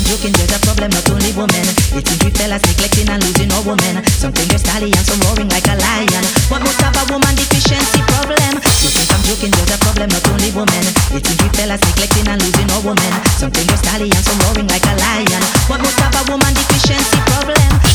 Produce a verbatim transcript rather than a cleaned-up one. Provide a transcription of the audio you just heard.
joking, there's a problem, not only women. You think we fellas neglecting and losing our women. Something your stallion, some roaring like a lion. But most have a woman deficiency problem. You think I'm joking, there's a problem, not only women. You think we fellas neglecting and losing our women. Something your stallion, some roaring like a lion. But most have a woman deficiency problem.